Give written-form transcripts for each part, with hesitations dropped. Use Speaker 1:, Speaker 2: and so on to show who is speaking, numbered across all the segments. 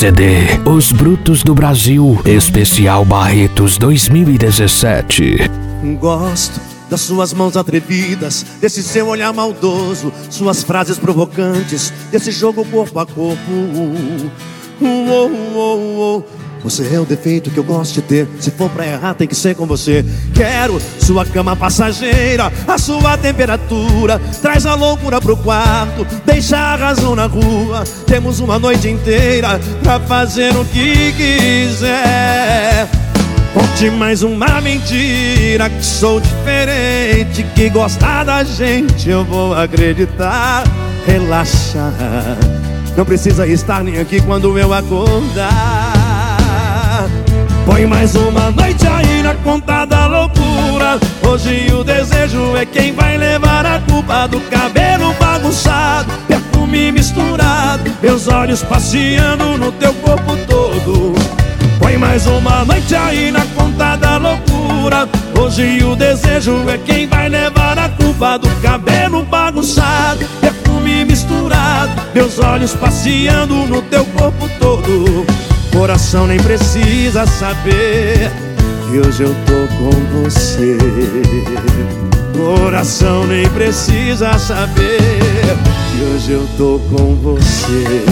Speaker 1: CD Os Brutos do Brasil, especial Barretos 2017.
Speaker 2: Gosto das suas mãos atrevidas, desse seu olhar maldoso, suas frases provocantes, desse jogo corpo a corpo. Você é o defeito que eu gosto de ter. Se for pra errar tem que ser com você. Quero sua cama passageira, a sua temperatura. Traz a loucura pro quarto, deixa a razão na rua. Temos uma noite inteira pra fazer o que quiser. Conte mais uma mentira, que sou diferente, que gostar da gente eu vou acreditar. Relaxa, não precisa estar nem aqui quando eu acordar. Põe mais uma noite aí na conta da loucura. Hoje o desejo é quem vai levar a culpa do cabelo bagunçado, perfume misturado, meus olhos passeando no teu corpo todo. Põe mais uma noite aí na conta da loucura. Hoje o desejo é quem vai levar a culpa do cabelo bagunçado, perfume misturado, meus olhos passeando no teu corpo todo. Coração nem precisa saber que hoje eu tô com você. Coração nem precisa saber que hoje eu tô com você.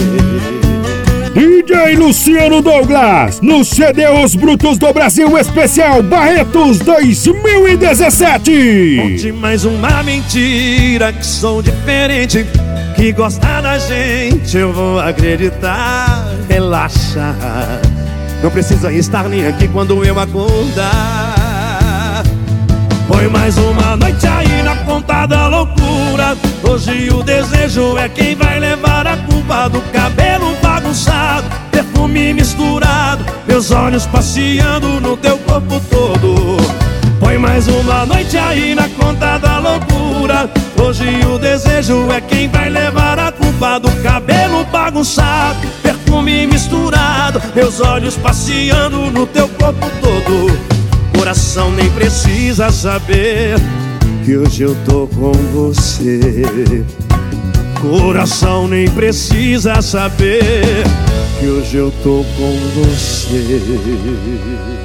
Speaker 3: DJ Luciano Douglas, no CD Os Brutos do Brasil, especial Barretos 2017.
Speaker 2: Conte mais uma mentira, que sou diferente, que gostar da gente eu vou acreditar. Relaxa, não precisa estar nem aqui quando eu acordar. Põe mais uma noite aí na conta da loucura. Hoje o desejo é quem vai levar a culpa do cabelo bagunçado, perfume misturado, meus olhos passeando no teu corpo todo. Põe mais uma noite aí na conta da loucura. Hoje o desejo é quem vai levar a culpa do cabelo bagunçado, perfume misturado, meus olhos passeando no teu corpo todo. Coração nem precisa saber que hoje eu tô com você. Coração nem precisa saber que hoje eu tô com você.